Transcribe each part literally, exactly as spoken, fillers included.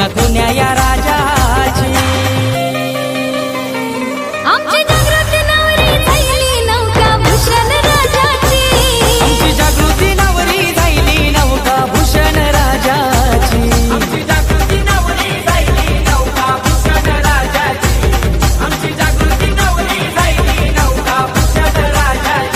नौका कुण्या या राजाची। आमची जागृती नवरी झाली नौका भूषण राजाची। आमची जागृती नवरी झाली नौका भूषण राजाची। आमची जागृती नवरी झाली नौका भूषण राजाची। आमची जागृती नवरी झाली नौका भूषण राजाची।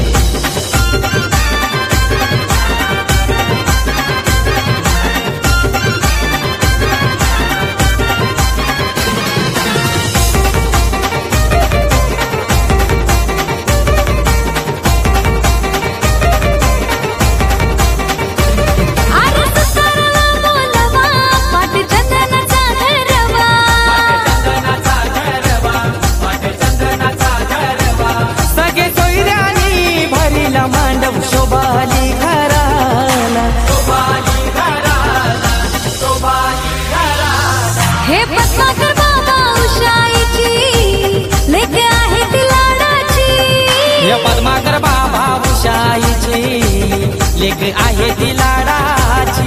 शोभाली घराला शोभाली घराला शोभाली घराला। हे पद्माकर बाबा उषाईची लेक आहे ती लाडाची। हे पद्माकर बाबा उषाईची लेक आहे ती लाडाची।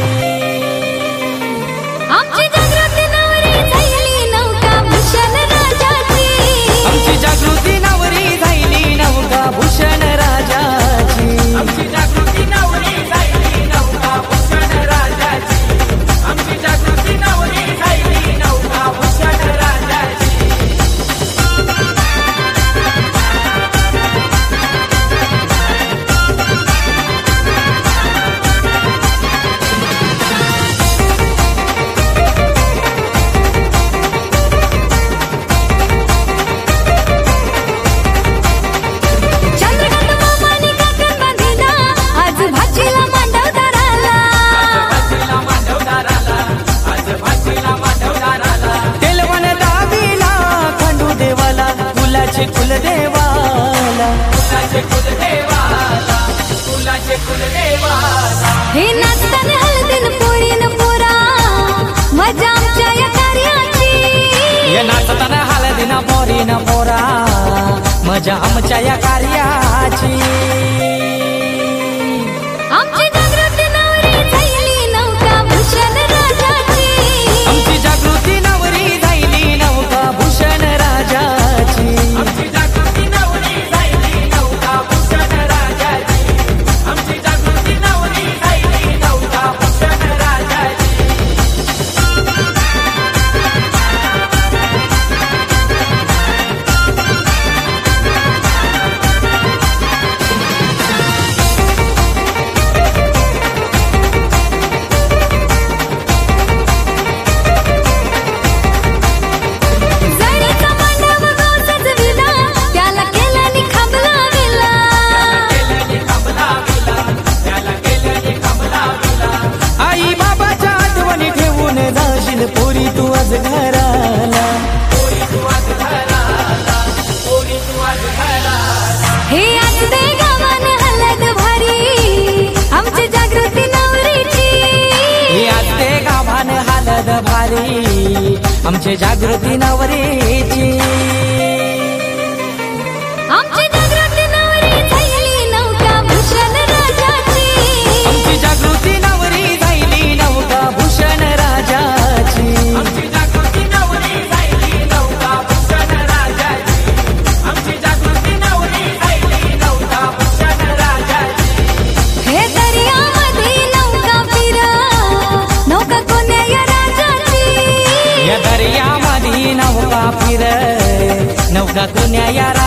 आमची जागृती नवरी झाली नौका भूषण राजाची। आमची जागृती नवरी झाली नौका भूषण राजाची। आमची जागृती नवरी झाली नौका भूषण राजाची। आमची जागृती नवरी झाली नौका भूषण राजाची। चंद्रकांत मामानी काकण बांधिला आज भाचीला मांडव धराला। भाचीला मांडवदाराला आज भाचीला मांडवदाराला। तेलवण दावीला खंडू देवाला फुलाचे कुलदेवाला। फुलाचे कुलदेवाला फुलाचे कुलदेवाला। हे नाचताना हळदीन पोरीन पोरा मजा आमच्या या कार्याची। ये नाचताना हळदीन पोरीन पोरा मजा आमच्या या कार्याची। आमची जागृती नवरी झाली नौका भूषण राजाची। आमची जागृती नवरी झाली नौका भूषण राजाची। आमची जागृती नवरी झाली नौका भूषण राजाची। आमची जागृती नवरी झाली नौका भूषण राजाची। जळीचा मांडव गो सजविला त्याला केल्याने खांबला विला। केल्याने खांबला विला त्याला केल्याने खांबला विला। आई बाबाच्या आठवणी ठेवून जाशील पोरी तू आज घराला। पोरी तू आज घराला पोरी तू आज घराला। हे आज दे गावान हलद भारी आमची जागृती नवरीची। हे आज ते गावान हालद भारी आमचे जागृती नवरीची। आमची जागृती नवरी झाली नौका भूषण राजाची। आमची जागृती नवरी झाली नौका भूषण राजाची। आमची जागृती नवरी झाली नौका भूषण राजाची। आमची जागृती नवरी झाली नौका भूषण राजाची। हे दर्यामध्ये नौका फिर नौका कोण्या या राजाची। या दर्यामध्ये नौका फिर नौका कुण्या या